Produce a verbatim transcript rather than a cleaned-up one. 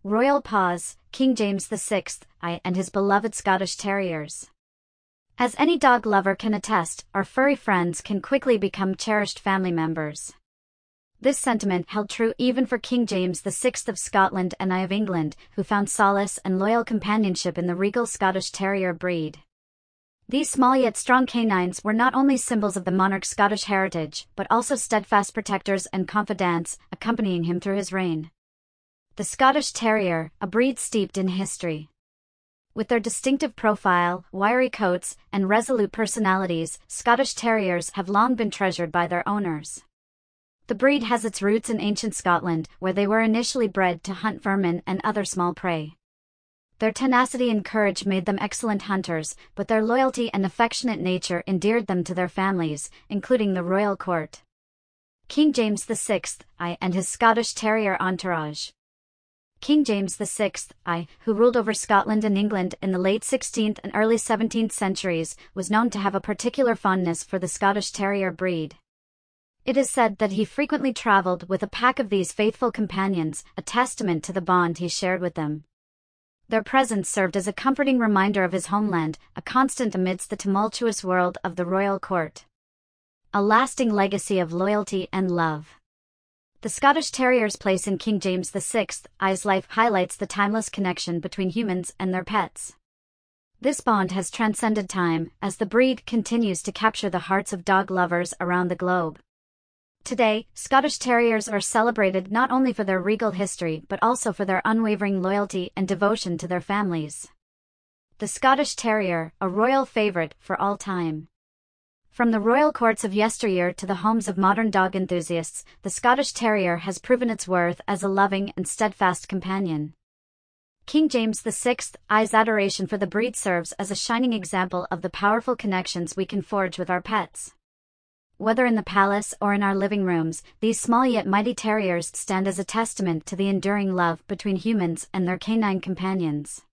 Royal Paws, King James the sixth, I, and his beloved Scottish Terriers. As any dog lover can attest, our furry friends can quickly become cherished family members. This sentiment held true even for King James the sixth of Scotland and I of England, who found solace and loyal companionship in the regal Scottish Terrier breed. These small yet strong canines were not only symbols of the monarch's Scottish heritage, but also steadfast protectors and confidants, accompanying him through his reign. The Scottish Terrier, a breed steeped in history. With their distinctive profile, wiry coats, and resolute personalities, Scottish Terriers have long been treasured by their owners. The breed has its roots in ancient Scotland, where they were initially bred to hunt vermin and other small prey. Their tenacity and courage made them excellent hunters, but their loyalty and affectionate nature endeared them to their families, including the royal court. King James the sixth, I, and his Scottish Terrier entourage. King James the sixth, I, who ruled over Scotland and England in the late sixteenth and early seventeenth centuries, was known to have a particular fondness for the Scottish Terrier breed. It is said that he frequently travelled with a pack of these faithful companions, a testament to the bond he shared with them. Their presence served as a comforting reminder of his homeland, a constant amidst the tumultuous world of the royal court. A lasting legacy of loyalty and love. The Scottish Terrier's place in King James the sixth, I's life highlights the timeless connection between humans and their pets. This bond has transcended time, as the breed continues to capture the hearts of dog lovers around the globe. Today, Scottish Terriers are celebrated not only for their regal history but also for their unwavering loyalty and devotion to their families. The Scottish Terrier, a royal favourite for all time. From the royal courts of yesteryear to the homes of modern dog enthusiasts, the Scottish Terrier has proven its worth as a loving and steadfast companion. King James the sixth, I's adoration for the breed serves as a shining example of the powerful connections we can forge with our pets. Whether in the palace or in our living rooms, these small yet mighty terriers stand as a testament to the enduring love between humans and their canine companions.